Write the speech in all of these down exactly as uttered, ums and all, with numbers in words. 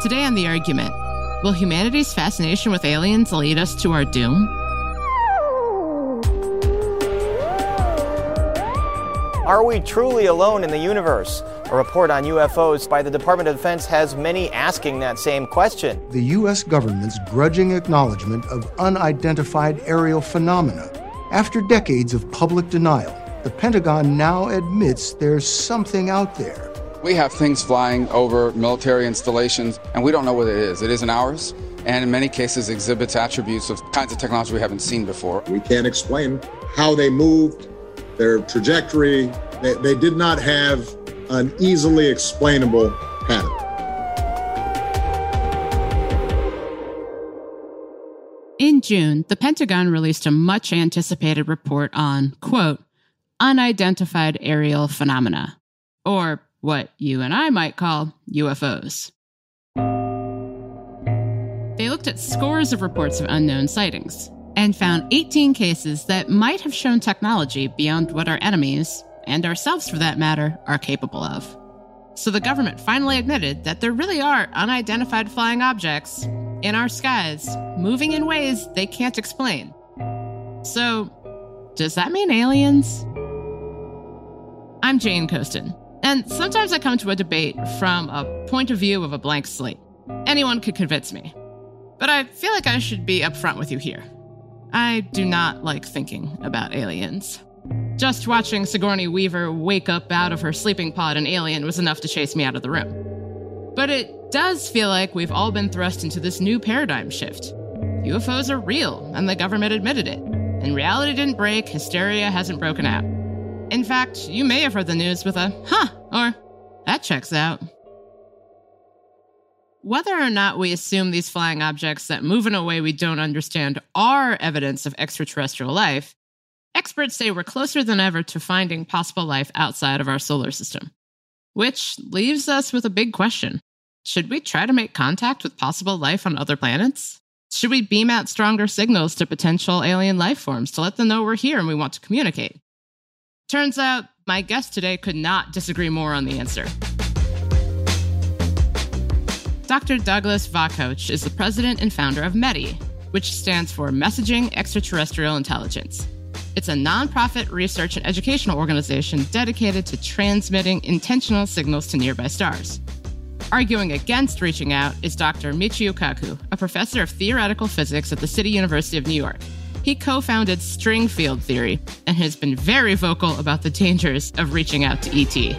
Today on The Argument, will humanity's fascination with aliens lead us to our doom? Are we truly alone in the universe? A report on U F Os by the Department of Defense has many asking that same question. The U S government's grudging acknowledgement of unidentified aerial phenomena. After decades of public denial, the Pentagon now admits there's something out there. We have things flying over military installations, and we don't know what it is. It isn't ours, and in many cases exhibits attributes of kinds of technology we haven't seen before. We can't explain how they moved, their trajectory. They, they did not have an easily explainable pattern. In June, the Pentagon released a much-anticipated report on, quote, unidentified aerial phenomena, or what you and I might call U F Os. They looked at scores of reports of unknown sightings and found eighteen cases that might have shown technology beyond what our enemies, and ourselves for that matter, are capable of. So the government finally admitted that there really are unidentified flying objects in our skies, moving in ways they can't explain. So, does that mean aliens? I'm Jane Coaston, and sometimes I come to a debate from a point of view of a blank slate. Anyone could convince me. But I feel like I should be upfront with you here. I do not like thinking about aliens. Just watching Sigourney Weaver wake up out of her sleeping pod an alien was enough to chase me out of the room. But it does feel like we've all been thrust into this new paradigm shift. U F Os are real, and the government admitted it. And reality didn't break, hysteria hasn't broken out. In fact, you may have heard the news with a, huh, or that checks out. Whether or not we assume these flying objects that move in a way we don't understand are evidence of extraterrestrial life, experts say we're closer than ever to finding possible life outside of our solar system. Which leaves us with a big question. Should we try to make contact with possible life on other planets? Should we beam out stronger signals to potential alien life forms to let them know we're here and we want to communicate? Turns out, my guest today could not disagree more on the answer. Doctor Douglas Vakoch is the president and founder of METI, which stands for Messaging Extraterrestrial Intelligence. It's a nonprofit research and educational organization dedicated to transmitting intentional signals to nearby stars. Arguing against reaching out is Doctor Michio Kaku, a professor of theoretical physics at the City University of New York. He co-founded string field theory and has been very vocal about the dangers of reaching out to E T.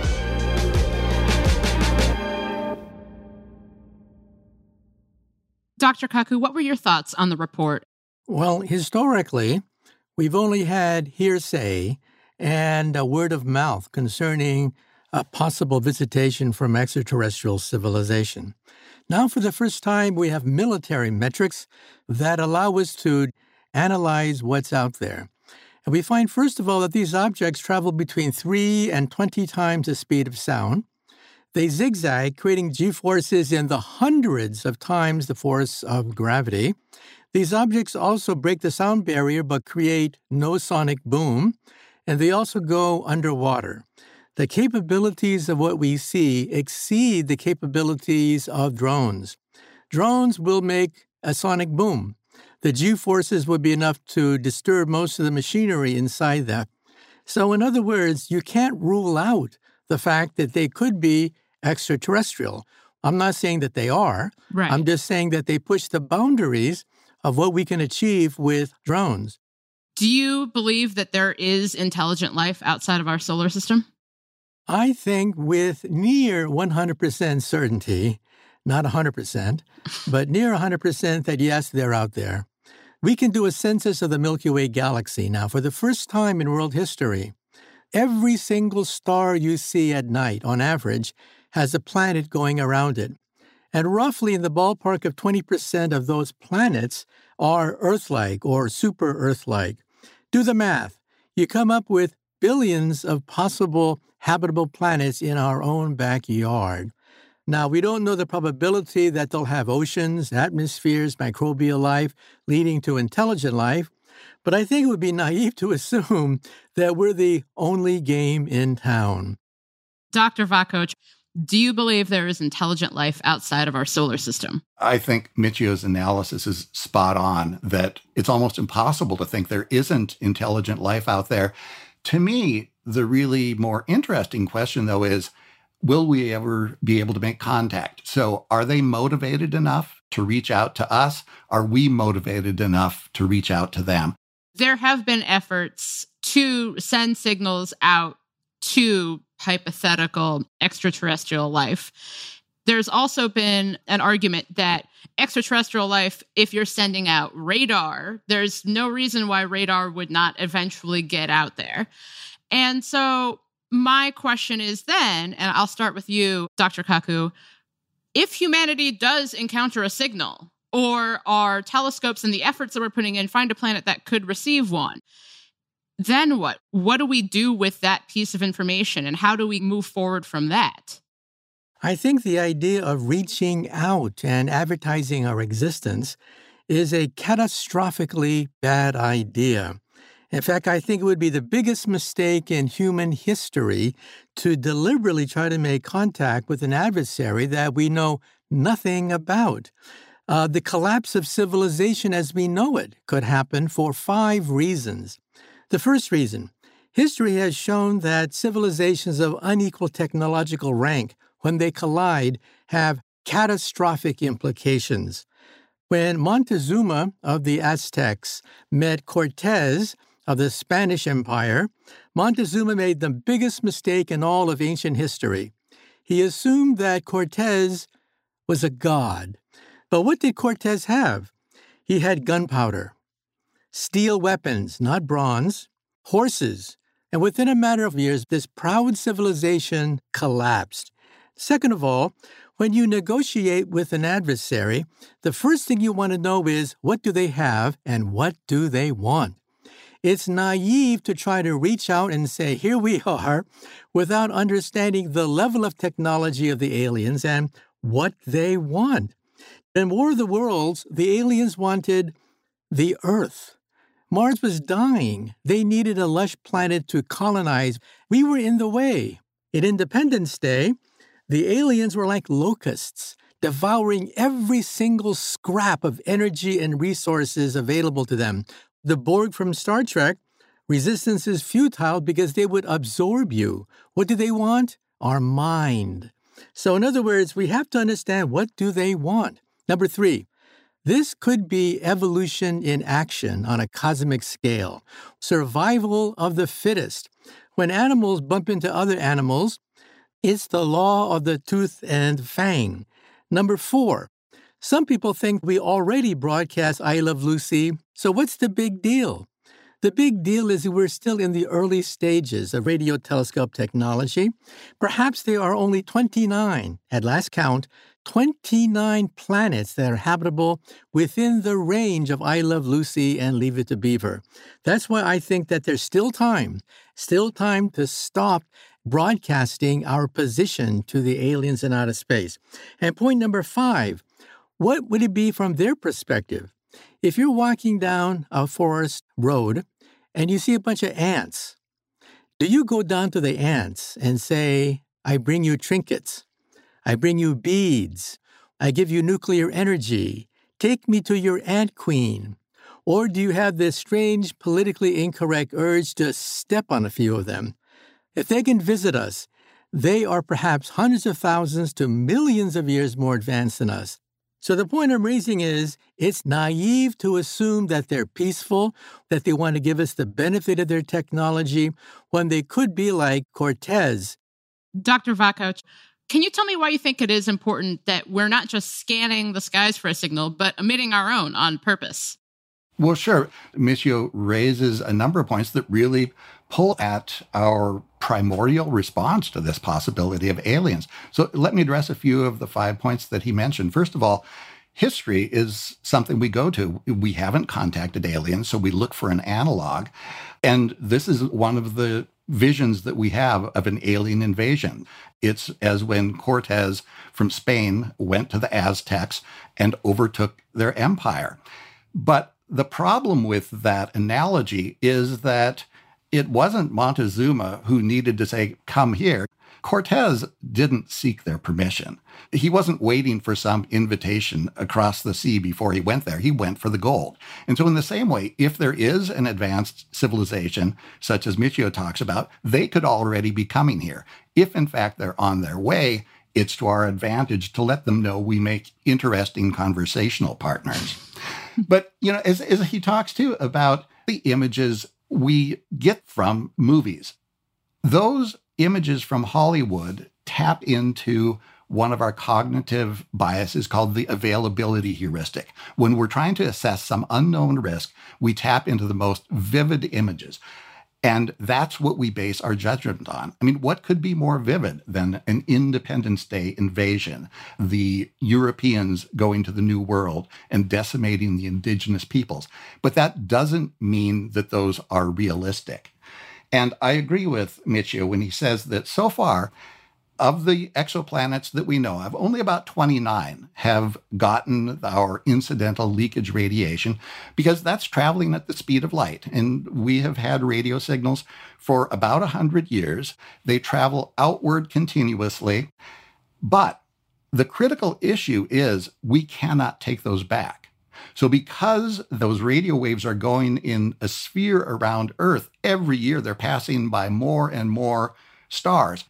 Doctor Kaku, what were your thoughts on the report? Well, historically, we've only had hearsay and a word of mouth concerning a possible visitation from extraterrestrial civilization. Now, for the first time, we have military metrics that allow us to analyze what's out there. And we find, first of all, that these objects travel between three and twenty times the speed of sound. They zigzag, creating g-forces in the hundreds of times the force of gravity. These objects also break the sound barrier but create no sonic boom, and they also go underwater. The capabilities of what we see exceed the capabilities of drones. Drones will make a sonic boom. The g-forces would be enough to disturb most of the machinery inside that. So in other words, you can't rule out the fact that they could be extraterrestrial. I'm not saying that they are. Right. I'm just saying that they push the boundaries of what we can achieve with drones. Do you believe that there is intelligent life outside of our solar system? I think with near one hundred percent certainty, not one hundred percent, but near one hundred percent that yes, they're out there. We can do a census of the Milky Way galaxy now for the first time in world history. Every single star you see at night, on average, has a planet going around it. And roughly in the ballpark of twenty percent of those planets are Earth-like or super Earth-like. Do the math. You come up with billions of possible habitable planets in our own backyard. Now, we don't know the probability that they'll have oceans, atmospheres, microbial life, leading to intelligent life, but I think it would be naive to assume that we're the only game in town. Doctor Vakoch, Do you believe there is intelligent life outside of our solar system? I think Michio's analysis is spot on, that it's almost impossible to think there isn't intelligent life out there. To me, the really more interesting question, though, is, will we ever be able to make contact? So are they motivated enough to reach out to us? Are we motivated enough to reach out to them? There have been efforts to send signals out to hypothetical extraterrestrial life. There's also been an argument that extraterrestrial life, if you're sending out radar, there's no reason why radar would not eventually get out there. And so my question is then, and I'll start with you, Doctor Kaku, if humanity does encounter a signal, or our telescopes and the efforts that we're putting in find a planet that could receive one, then what? What do we do with that piece of information, and how do we move forward from that? I think the idea of reaching out and advertising our existence is a catastrophically bad idea. In fact, I think it would be the biggest mistake in human history to deliberately try to make contact with an adversary that we know nothing about. Uh, the collapse of civilization as we know it could happen for five reasons. The first reason, history has shown that civilizations of unequal technological rank, when they collide, have catastrophic implications. When Montezuma of the Aztecs met Cortez of the Spanish Empire, Montezuma made the biggest mistake in all of ancient history. He assumed that Cortez was a god. But what did Cortez have? He had gunpowder, steel weapons, not bronze, horses, and within a matter of years, this proud civilization collapsed. Second of all, when you negotiate with an adversary, the first thing you want to know is, what do they have and what do they want? It's naive to try to reach out and say, here we are, without understanding the level of technology of the aliens and what they want. In War of the Worlds, the aliens wanted the Earth. Mars was dying. They needed a lush planet to colonize. We were in the way. In Independence Day, the aliens were like locusts, devouring every single scrap of energy and resources available to them. The Borg from Star Trek, resistance is futile because they would absorb you. What do they want? Our mind. So in other words, we have to understand, what do they want? Number three, this could be evolution in action on a cosmic scale. Survival of the fittest. When animals bump into other animals, it's the law of the tooth and fang. Number four, some people think we already broadcast I Love Lucy, so what's the big deal? The big deal is that we're still in the early stages of radio telescope technology. Perhaps there are only twenty-nine, at last count, twenty-nine planets that are habitable within the range of I Love Lucy and Leave It to Beaver. That's why I think that there's still time, still time to stop broadcasting our position to the aliens in outer space. And point number five, what would it be from their perspective? If you're walking down a forest road and you see a bunch of ants, do you go down to the ants and say, I bring you trinkets, I bring you beads, I give you nuclear energy, take me to your ant queen? Or do you have this strange, politically incorrect urge to step on a few of them? If they can visit us, they are perhaps hundreds of thousands to millions of years more advanced than us. So the point I'm raising is, it's naive to assume that they're peaceful, that they want to give us the benefit of their technology, when they could be like Cortez. Doctor Vakoch, can you tell me why you think it is important that we're not just scanning the skies for a signal, but emitting our own on purpose? Well, sure. Michio raises a number of points that really pull at our primordial response to this possibility of aliens. So let me address a few of the five points that he mentioned. First of all, history is something we go to. We haven't contacted aliens, so we look for an analog. And this is one of the visions that we have of an alien invasion. It's as when Cortez from Spain went to the Aztecs and overtook their empire. But the problem with that analogy is that it wasn't Montezuma who needed to say, come here. Cortez didn't seek their permission. He wasn't waiting for some invitation across the sea before he went there. He went for the gold. And so in the same way, if there is an advanced civilization, such as Michio talks about, they could already be coming here. If, in fact, they're on their way, it's to our advantage to let them know we make interesting conversational partners. But, you know, as, as he talks, too, about the images we get from movies, those images from Hollywood tap into one of our cognitive biases called the availability heuristic. When we're trying to assess some unknown risk, we tap into the most vivid images. And that's what we base our judgment on. I mean, what could be more vivid than an Independence Day invasion, the Europeans going to the New World and decimating the indigenous peoples? But that doesn't mean that those are realistic. And I agree with Michio when he says that so far, of the exoplanets that we know of, only about twenty-nine have gotten our incidental leakage radiation, because that's traveling at the speed of light. And we have had radio signals for about one hundred years. They travel outward continuously. But the critical issue is we cannot take those back. So because those radio waves are going in a sphere around Earth, every year they're passing by more and more stars.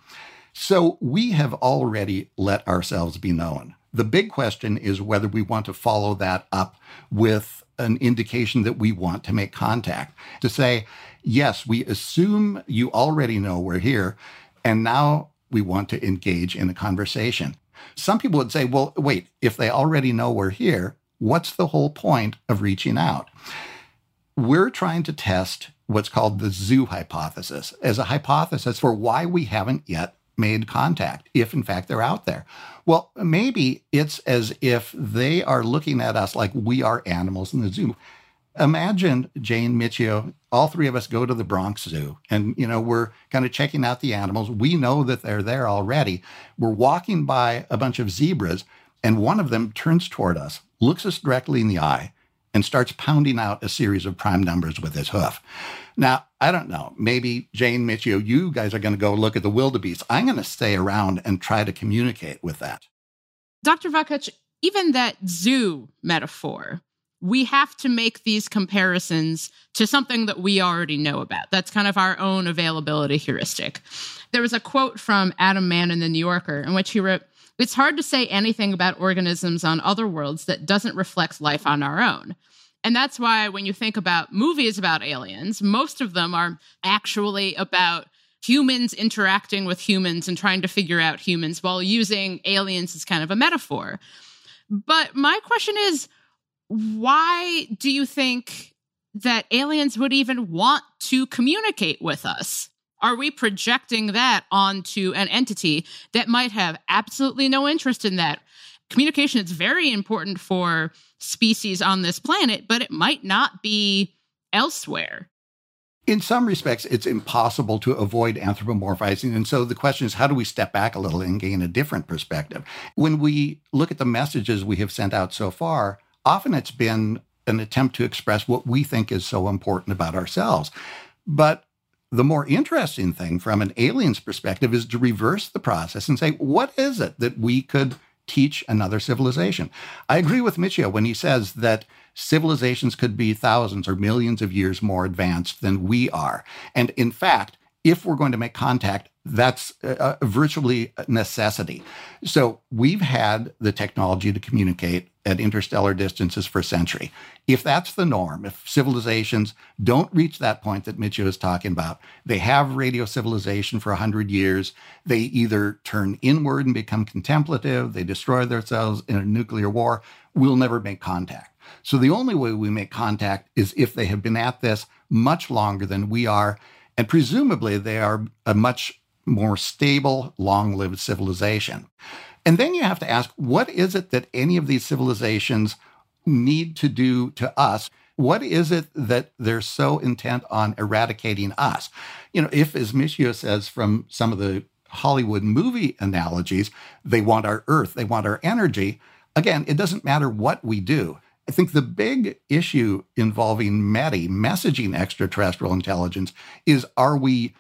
So we have already let ourselves be known. The big question is whether we want to follow that up with an indication that we want to make contact. To say, yes, we assume you already know we're here, and now we want to engage in a conversation. Some people would say, well, wait, if they already know we're here, what's the whole point of reaching out? We're trying to test what's called the zoo hypothesis as a hypothesis for why we haven't yet made contact, if in fact they're out there. Well, maybe it's as if they are looking at us like we are animals in the zoo. Imagine, Jane, Michio, all three of us go to the Bronx Zoo and, you know, we're kind of checking out the animals. We know that they're there already. We're walking by a bunch of zebras and one of them turns toward us, looks us directly in the eye, and starts pounding out a series of prime numbers with his hoof. Now, I don't know, maybe Jane, Michio, you guys are going to go look at the wildebeest. I'm going to stay around and try to communicate with that. Doctor Vaccac, even that zoo metaphor, we have to make these comparisons to something that we already know about. That's kind of our own availability heuristic. There was a quote from Adam Mann in The New Yorker in which he wrote, "It's hard to say anything about organisms on other worlds that doesn't reflect life on our own." And that's why when you think about movies about aliens, most of them are actually about humans interacting with humans and trying to figure out humans while using aliens as kind of a metaphor. But my question is, why do you think that aliens would even want to communicate with us? Are we projecting that onto an entity that might have absolutely no interest in that? Communication is very important for species on this planet, but it might not be elsewhere. In some respects, it's impossible to avoid anthropomorphizing. And so the question is, how do we step back a little and gain a different perspective? When we look at the messages we have sent out so far, often it's been an attempt to express what we think is so important about ourselves. But the more interesting thing from an alien's perspective is to reverse the process and say, what is it that we could teach another civilization? I agree with Michio when he says that civilizations could be thousands or millions of years more advanced than we are. And in fact, if we're going to make contact, that's a, a virtually a necessity. So we've had the technology to communicate at interstellar distances for a century. If that's the norm, if civilizations don't reach that point that Michio is talking about, they have radio civilization for one hundred years, they either turn inward and become contemplative, they destroy themselves in a nuclear war, we'll never make contact. So the only way we make contact is if they have been at this much longer than we are, and presumably they are a much more stable, long-lived civilization. And then you have to ask, what is it that any of these civilizations need to do to us? What is it that they're so intent on eradicating us? You know, if, as Michio says from some of the Hollywood movie analogies, they want our Earth, they want our energy, again, it doesn't matter what we do. I think the big issue involving METI, messaging extraterrestrial intelligence, is are we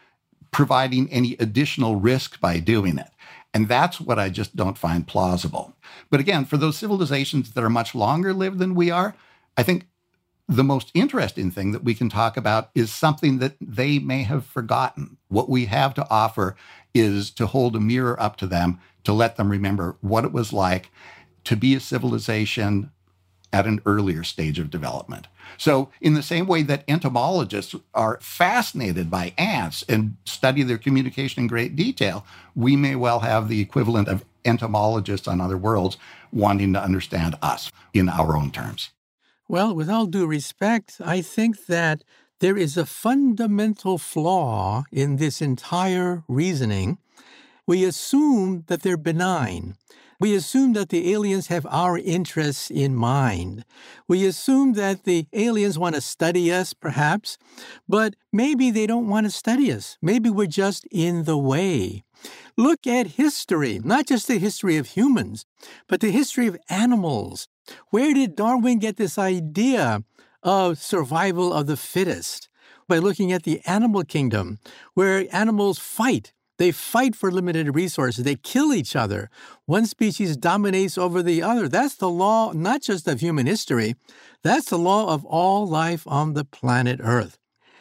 providing any additional risk by doing it. And that's what I just don't find plausible. But again, for those civilizations that are much longer lived than we are, I think the most interesting thing that we can talk about is something that they may have forgotten. What we have to offer is to hold a mirror up to them, to let them remember what it was like to be a civilization at an earlier stage of development. So in the same way that entomologists are fascinated by ants and study their communication in great detail, we may well have the equivalent of entomologists on other worlds wanting to understand us in our own terms. Well, with all due respect, I think that there is a fundamental flaw in this entire reasoning. We assume that they're benign. We assume that the aliens have our interests in mind. We assume that the aliens want to study us, perhaps, but maybe they don't want to study us. Maybe we're just in the way. Look at history, not just the history of humans, but the history of animals. Where did Darwin get this idea of survival of the fittest? By looking at the animal kingdom, where animals fight. They fight for limited resources. They kill each other. One species dominates over the other. That's the law, not just of human history. That's the law of all life on the planet Earth.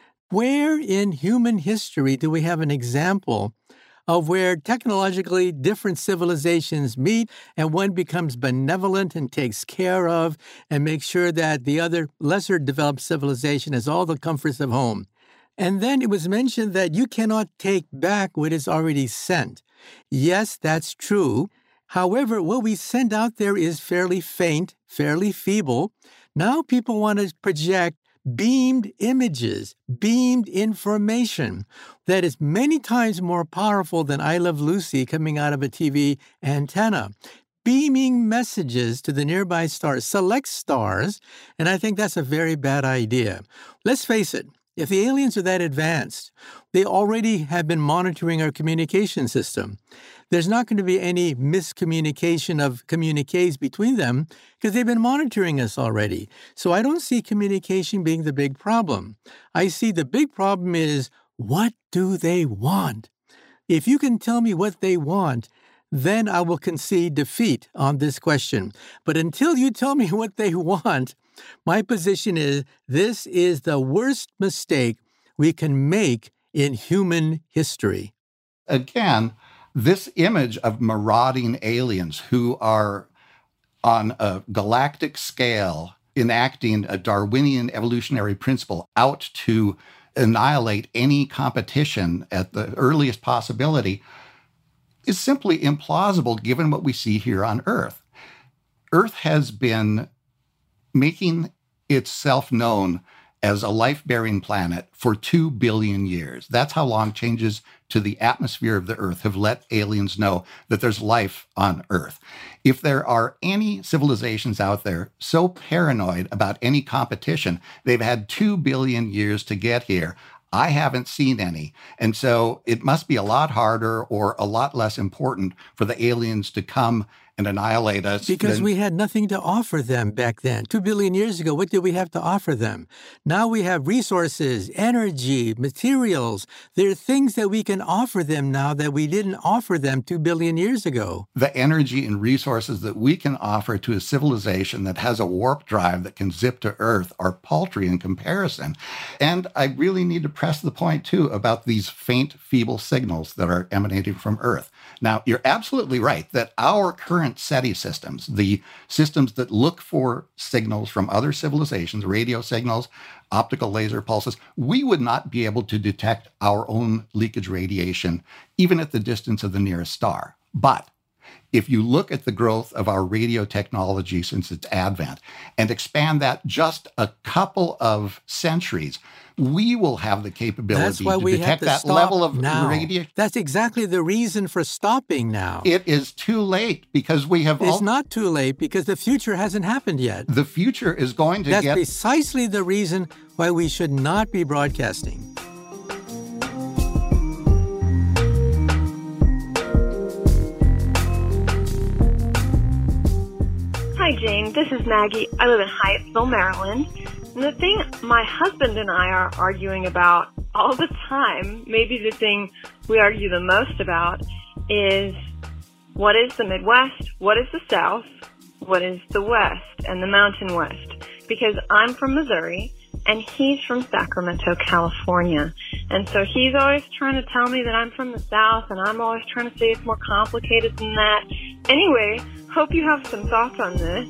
Where in human history do we have an example of where technologically different civilizations meet and one becomes benevolent and takes care of and makes sure that the other lesser developed civilization has all the comforts of home? And then it was mentioned that you cannot take back what is already sent. Yes, that's true. However, what we send out there is fairly faint, fairly feeble. Now people want to project beamed images, beamed information that is many times more powerful than I Love Lucy coming out of a T V antenna. Beaming messages to the nearby stars, select stars, and I think that's a very bad idea. Let's face it. If the aliens are that advanced, they already have been monitoring our communication system. There's not going to be any miscommunication of communiques between them because they've been monitoring us already. So I don't see communication being the big problem. I see the big problem is, what do they want? If you can tell me what they want, then I will concede defeat on this question. But until you tell me what they want, my position is this is the worst mistake we can make in human history. Again, this image of marauding aliens who are on a galactic scale enacting a Darwinian evolutionary principle out to annihilate any competition at the earliest possibility is simply implausible given what we see here on Earth. Earth has been making itself known as a life-bearing planet for two billion years. That's how long changes to the atmosphere of the Earth have let aliens know that there's life on Earth. If there are any civilizations out there so paranoid about any competition, they've had two billion years to get here. I haven't seen any. And so it must be a lot harder or a lot less important for the aliens to come and annihilate us. Because than... we had nothing to offer them back then. Two billion years ago, what did we have to offer them? Now we have resources, energy, materials. There are things that we can offer them now that we didn't offer them two billion years ago. The energy and resources that we can offer to a civilization that has a warp drive that can zip to Earth are paltry in comparison. And I really need to press the point, too, about these faint, feeble signals that are emanating from Earth. Now, you're absolutely right that our current SETI systems, the systems that look for signals from other civilizations, radio signals, optical laser pulses, we would not be able to detect our own leakage radiation, even at the distance of the nearest star. But if you look at the growth of our radio technology since its advent and expand that just a couple of centuries, we will have the capability That's why to we detect have to that stop level of now. radiation. That's exactly the reason for stopping now. It is too late because we have... It's all... not too late because the future hasn't happened yet. The future is going to That's get... That's precisely the reason why we should not be broadcasting. Hi, Jane. This is Maggie. I live in Hyattsville, Maryland. And the thing my husband and I are arguing about all the time, maybe the thing we argue the most about is what is the Midwest, what is the South, what is the West and the Mountain West? Because I'm from Missouri and he's from Sacramento, California. And so he's always trying to tell me that I'm from the South, and I'm always trying to say it's more complicated than that. Anyway, hope you have some thoughts on this.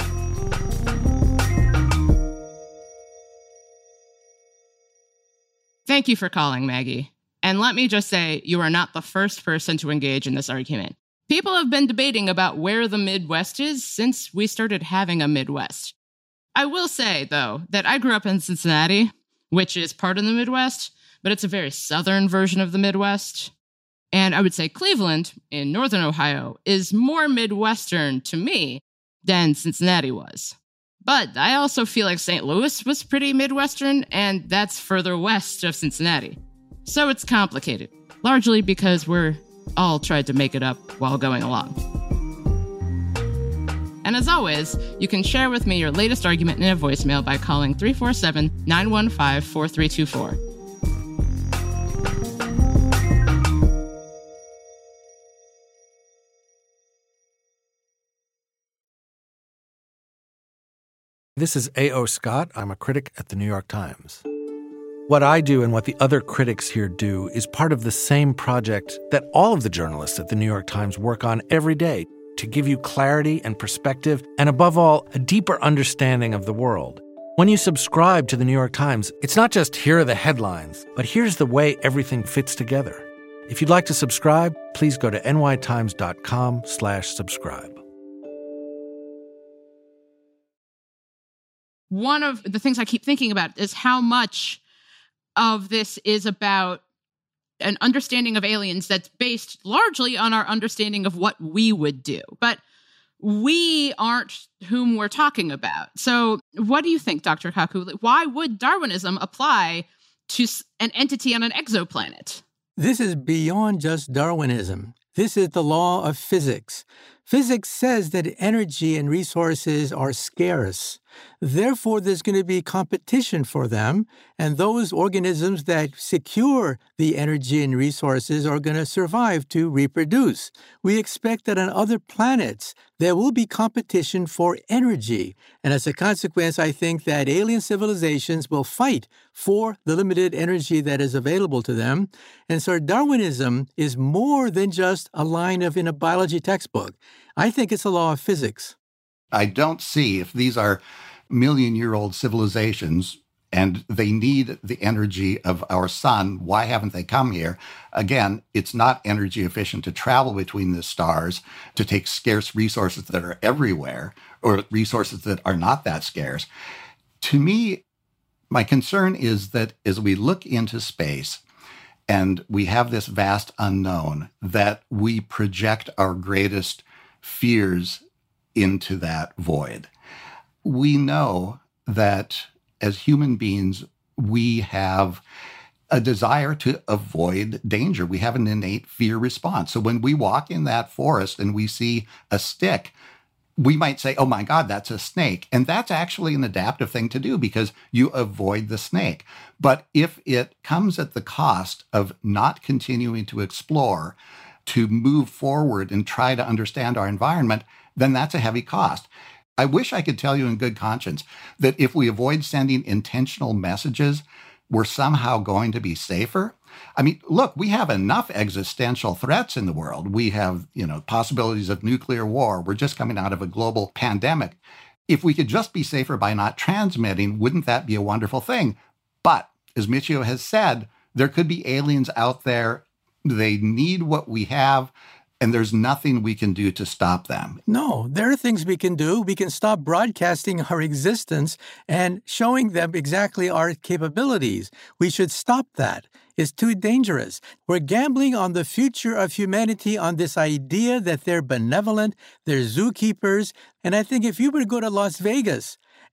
Thank you for calling, Maggie. And let me just say, you are not the first person to engage in this argument. People have been debating about where the Midwest is since we started having a Midwest. I will say, though, that I grew up in Cincinnati, which is part of the Midwest, but it's a very southern version of the Midwest. And I would say Cleveland, in northern Ohio, is more Midwestern to me than Cincinnati was. But I also feel like Saint Louis was pretty Midwestern, and that's further west of Cincinnati. So it's complicated, largely because we're all tried to make it up while going along. And as always, you can share with me your latest argument in a voicemail by calling three four seven, nine one five, four three two four. This is A O. Scott. I'm a critic at the New York Times. What I do and what the other critics here do is part of the same project that all of the journalists at the New York Times work on every day to give you clarity and perspective and, above all, a deeper understanding of the world. When you subscribe to the New York Times, it's not just here are the headlines, but here's the way everything fits together. If you'd like to subscribe, please go to nytimes.com slash subscribe. One of the things I keep thinking about is how much of this is about an understanding of aliens that's based largely on our understanding of what we would do. But we aren't whom we're talking about. So what do you think, Doctor Kaku? Why would Darwinism apply to an entity on an exoplanet? This is beyond just Darwinism. This is the law of physics. Physics says that energy and resources are scarce. Therefore, there's going to be competition for them, and those organisms that secure the energy and resources are going to survive to reproduce. We expect that on other planets, there will be competition for energy. And as a consequence, I think that alien civilizations will fight for the limited energy that is available to them. And so Darwinism is more than just a line of in a biology textbook. I think it's a law of physics. I don't see, if these are million-year-old civilizations and they need the energy of our sun, why haven't they come here? Again, it's not energy efficient to travel between the stars, to take scarce resources that are everywhere, or resources that are not that scarce. To me, my concern is that as we look into space and we have this vast unknown, that we project our greatest fears into that void. We know that as human beings, we have a desire to avoid danger. We have an innate fear response. So when we walk in that forest and we see a stick, we might say, oh my God, that's a snake. And that's actually an adaptive thing to do because you avoid the snake. But if it comes at the cost of not continuing to explore, to move forward and try to understand our environment, then that's a heavy cost. I wish I could tell you in good conscience that if we avoid sending intentional messages, we're somehow going to be safer. I mean, look, we have enough existential threats in the world. We have, you know, possibilities of nuclear war. We're just coming out of a global pandemic. If we could just be safer by not transmitting, wouldn't that be a wonderful thing? But as Michio has said, there could be aliens out there. They need what we have, and there's nothing we can do to stop them. No, there are things we can do. We can stop broadcasting our existence and showing them exactly our capabilities. We should stop that. It's too dangerous. We're gambling on the future of humanity on this idea that they're benevolent, they're zookeepers. And I think if you were to go to Las Vegas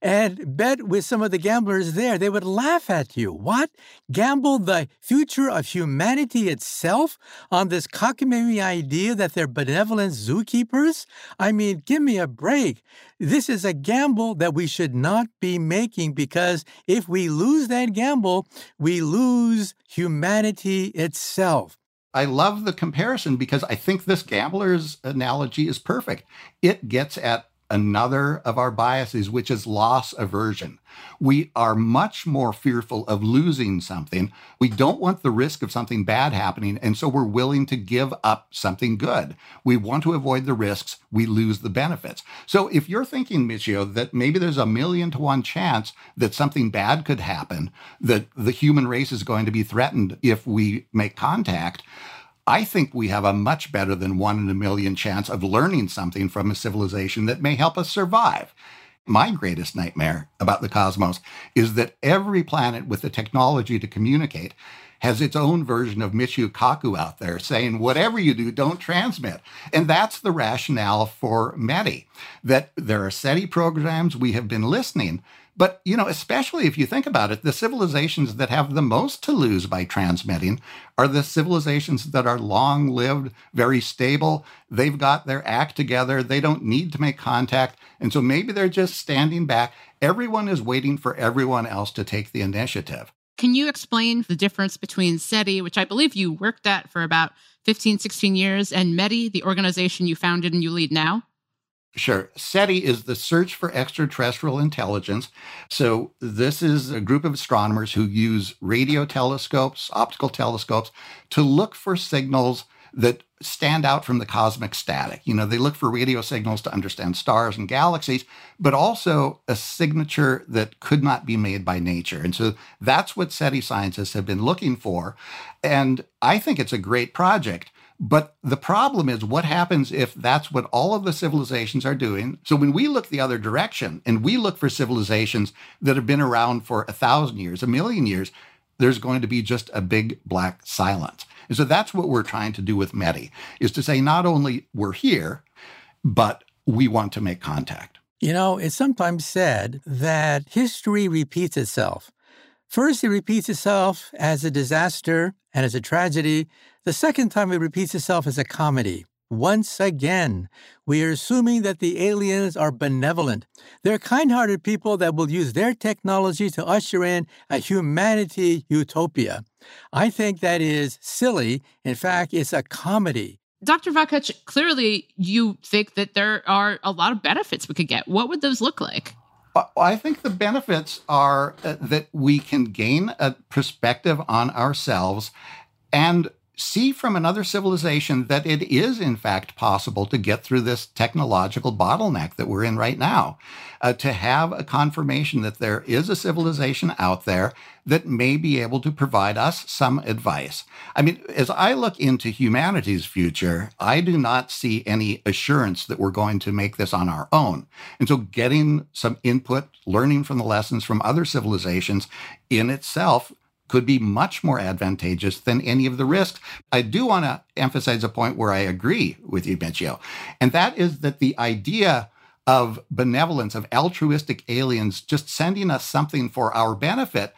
and bet with some of the gamblers there. They would laugh at you. What? Gamble the future of humanity itself on this cockamamie idea that they're benevolent zookeepers? I mean, give me a break. This is a gamble that we should not be making, because if we lose that gamble, we lose humanity itself. I love the comparison because I think this gambler's analogy is perfect. It gets at another of our biases, which is loss aversion. We are much more fearful of losing something. We don't want the risk of something bad happening, and so we're willing to give up something good. We want to avoid the risks. We lose the benefits. So if you're thinking, Michio, that maybe there's a million to one chance that something bad could happen, that the human race is going to be threatened if we make contact, I think we have a much better than one in a million chance of learning something from a civilization that may help us survive. My greatest nightmare about the cosmos is that every planet with the technology to communicate has its own version of Michio Kaku out there saying, whatever you do, don't transmit. And that's the rationale for METI, that there are SETI programs, we have been listening. But, you know, especially if you think about it, the civilizations that have the most to lose by transmitting are the civilizations that are long-lived, very stable. They've got their act together. They don't need to make contact. And so maybe they're just standing back. Everyone is waiting for everyone else to take the initiative. Can you explain the difference between SETI, which I believe you worked at for about fifteen, sixteen years, and METI, the organization you founded and you lead now? Sure. SETI is the Search for Extraterrestrial Intelligence. So this is a group of astronomers who use radio telescopes, optical telescopes, to look for signals that stand out from the cosmic static. You know, they look for radio signals to understand stars and galaxies, but also a signature that could not be made by nature. And so that's what SETI scientists have been looking for. And I think it's a great project. But the problem is, what happens if that's what all of the civilizations are doing? So when we look the other direction and we look for civilizations that have been around for a thousand years, a million years, there's going to be just a big black silence. And so that's what we're trying to do with METI, is to say not only we're here, but we want to make contact. You know, it's sometimes said that history repeats itself. First, it repeats itself as a disaster and as a tragedy. The second time, it repeats itself as a comedy. Once again, we are assuming that the aliens are benevolent. They're kind-hearted people that will use their technology to usher in a humanity utopia. I think that is silly. In fact, it's a comedy. Doctor Vaccac, clearly you think that there are a lot of benefits we could get. What would those look like? I think the benefits are uh, that we can gain a perspective on ourselves and see from another civilization that it is, in fact, possible to get through this technological bottleneck that we're in right now, uh, to have a confirmation that there is a civilization out there that may be able to provide us some advice. I mean, as I look into humanity's future, I do not see any assurance that we're going to make this on our own. And so getting some input, learning from the lessons from other civilizations in itself could be much more advantageous than any of the risks. I do want to emphasize a point where I agree with you, Michio, and that is that the idea of benevolence, of altruistic aliens just sending us something for our benefit,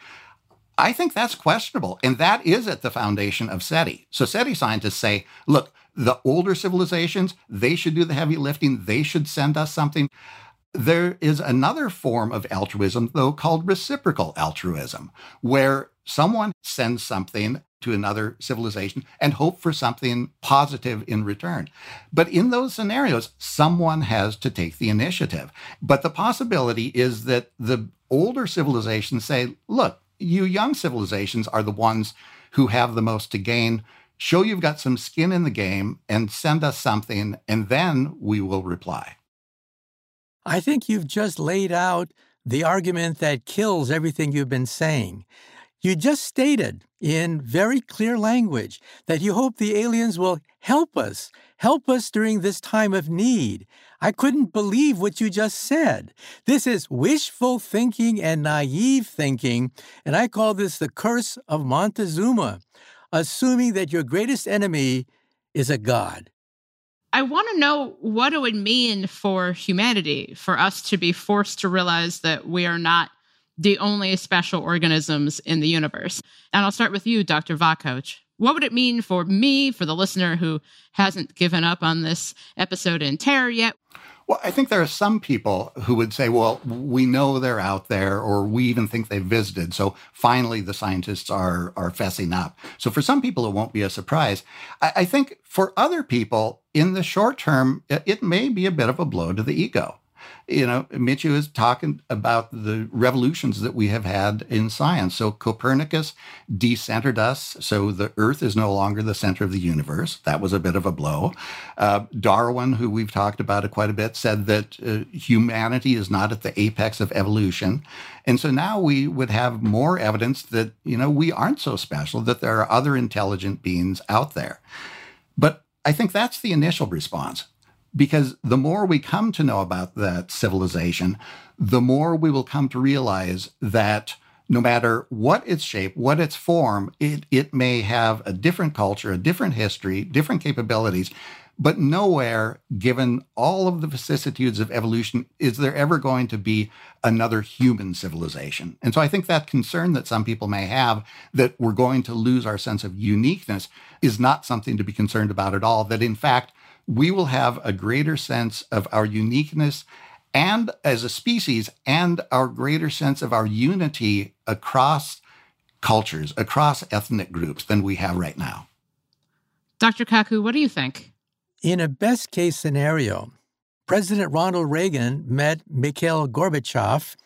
I think that's questionable. And that is at the foundation of SETI. So SETI scientists say, look, the older civilizations, they should do the heavy lifting. They should send us something. There is another form of altruism, though, called reciprocal altruism, where someone sends something to another civilization and hope for something positive in return. But in those scenarios, someone has to take the initiative. But the possibility is that the older civilizations say, look, you young civilizations are the ones who have the most to gain. Show you've got some skin in the game and send us something, and then we will reply. I think you've just laid out the argument that kills everything you've been saying. You just stated in very clear language that you hope the aliens will help us, help us during this time of need. I couldn't believe what you just said. This is wishful thinking and naive thinking, and I call this the curse of Montezuma, assuming that your greatest enemy is a god. I want to know what it would mean for humanity, for us to be forced to realize that we are not the only special organisms in the universe. And I'll start with you, Doctor Vakoch. What would it mean for me, for the listener who hasn't given up on this episode in terror yet? Well, I think there are some people who would say, well, we know they're out there, or we even think they've visited. So finally, the scientists are, are fessing up. So for some people, it won't be a surprise. I, I think for other people, in the short term, it, it may be a bit of a blow to the ego. You know, Michio is talking about the revolutions that we have had in science. So Copernicus decentered us, so the Earth is no longer the center of the universe. That was a bit of a blow. Uh, Darwin, who we've talked about it quite a bit, said that uh, humanity is not at the apex of evolution. And so now we would have more evidence that, you know, we aren't so special, that there are other intelligent beings out there. But I think that's the initial response. Because the more we come to know about that civilization, the more we will come to realize that no matter what its shape, what its form, it, it may have a different culture, a different history, different capabilities, but nowhere, given all of the vicissitudes of evolution, is there ever going to be another human civilization. And so I think that concern that some people may have that we're going to lose our sense of uniqueness is not something to be concerned about at all, that in fact, we will have a greater sense of our uniqueness and as a species and our greater sense of our unity across cultures, across ethnic groups than we have right now. Doctor Kaku, what do you think? In a best case scenario, President Ronald Reagan met Mikhail Gorbachev,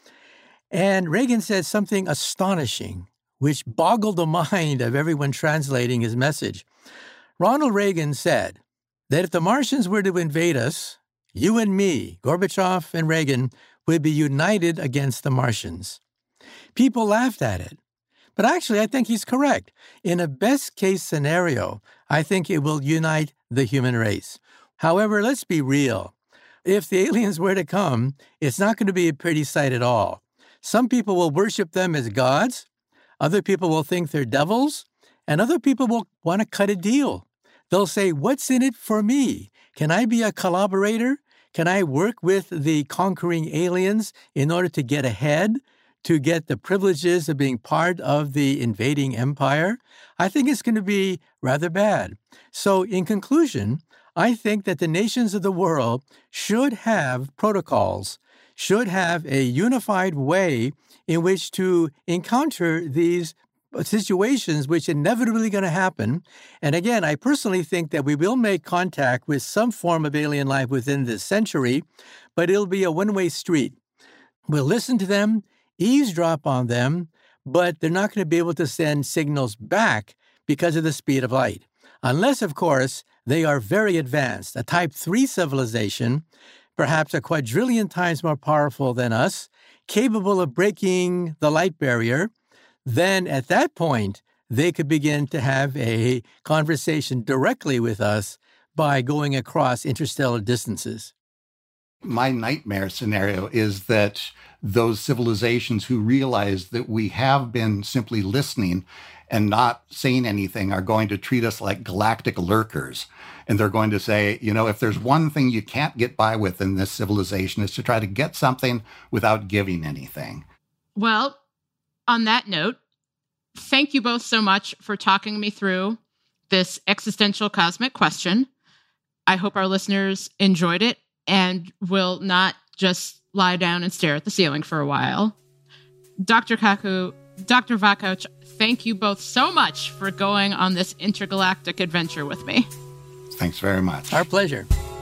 and Reagan said something astonishing, which boggled the mind of everyone translating his message. Ronald Reagan said that if the Martians were to invade us, you and me, Gorbachev and Reagan, would be united against the Martians. People laughed at it. But actually, I think he's correct. In a best-case scenario, I think it will unite the human race. However, let's be real. If the aliens were to come, it's not going to be a pretty sight at all. Some people will worship them as gods, other people will think they're devils, and other people will want to cut a deal. They'll say, what's in it for me? Can I be a collaborator? Can I work with the conquering aliens in order to get ahead, to get the privileges of being part of the invading empire? I think it's going to be rather bad. So in conclusion, I think that the nations of the world should have protocols, should have a unified way in which to encounter these situations which are inevitably going to happen. And again, I personally think that we will make contact with some form of alien life within this century, but it'll be a one-way street. We'll listen to them, eavesdrop on them, but they're not going to be able to send signals back because of the speed of light. Unless, of course, they are very advanced, a type three civilization, perhaps a quadrillion times more powerful than us, capable of breaking the light barrier. Then at that point, they could begin to have a conversation directly with us by going across interstellar distances. My nightmare scenario is that those civilizations who realize that we have been simply listening and not saying anything are going to treat us like galactic lurkers. And they're going to say, you know, if there's one thing you can't get by with in this civilization is to try to get something without giving anything. Well, on that note, thank you both so much for talking me through this existential cosmic question. I hope our listeners enjoyed it and will not just lie down and stare at the ceiling for a while. Doctor Kaku, Doctor Vakoch, thank you both so much for going on this intergalactic adventure with me. Thanks very much. Our pleasure.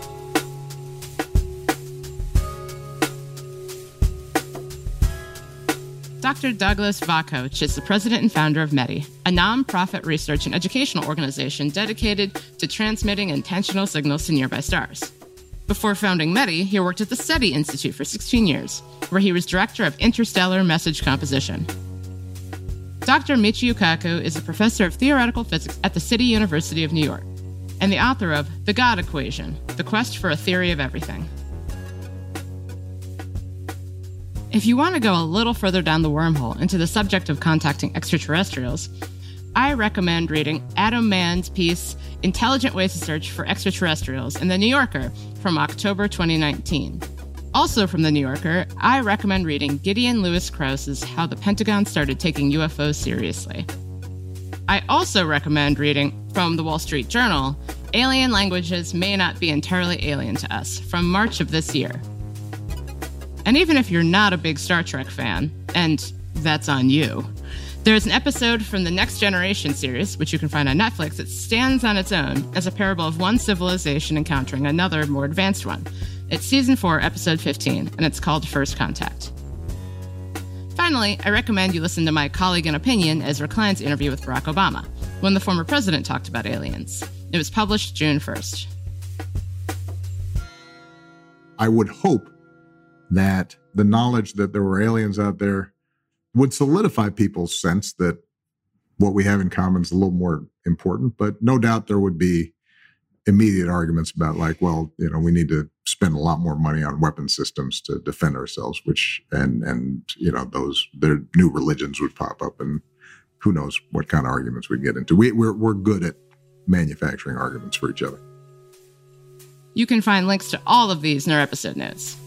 Doctor Douglas Vakoch is the president and founder of METI, a nonprofit research and educational organization dedicated to transmitting intentional signals to nearby stars. Before founding METI, he worked at the SETI Institute for sixteen years, where he was director of interstellar message composition. Doctor Michio Kaku is a professor of theoretical physics at the City University of New York, and the author of The God Equation, The Quest for a Theory of Everything. If you want to go a little further down the wormhole into the subject of contacting extraterrestrials, I recommend reading Adam Mann's piece Intelligent Ways to Search for Extraterrestrials in The New Yorker from October twenty nineteen. Also from The New Yorker, I recommend reading Gideon Lewis Krause's How the Pentagon Started Taking U F Os Seriously. I also recommend reading from The Wall Street Journal, Alien Languages May Not Be Entirely Alien to Us, from March of this year. And even if you're not a big Star Trek fan, and that's on you, there's an episode from the Next Generation series, which you can find on Netflix, that stands on its own as a parable of one civilization encountering another, more advanced one. It's season four, episode fifteen, and it's called First Contact. Finally, I recommend you listen to my colleague in opinion, Ezra Klein's interview with Barack Obama, when the former president talked about aliens. It was published June first. I would hope that the knowledge that there were aliens out there would solidify people's sense that what we have in common is a little more important. But no doubt there would be immediate arguments about, like, well, you know, we need to spend a lot more money on weapon systems to defend ourselves, which, and, and, you know, those, their new religions would pop up, and who knows what kind of arguments we'd get into. We, we're, we're good at manufacturing arguments for each other. You can find links to all of these in our episode notes.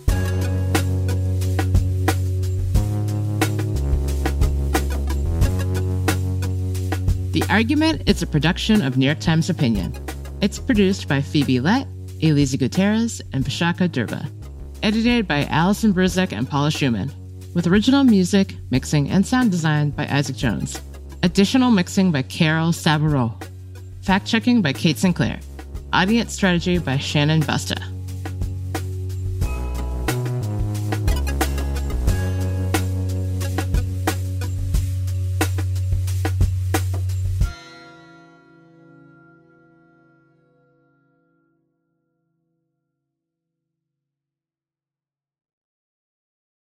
The Argument is a production of New York Times Opinion. It's produced by Phoebe Lett, Elisa Gutierrez, and Vishaka Durba. Edited by Allison Bruzek and Paula Schumann. With original music, mixing, and sound design by Isaac Jones. Additional mixing by Carol Saburo. Fact-checking by Kate Sinclair. Audience strategy by Shannon Busta.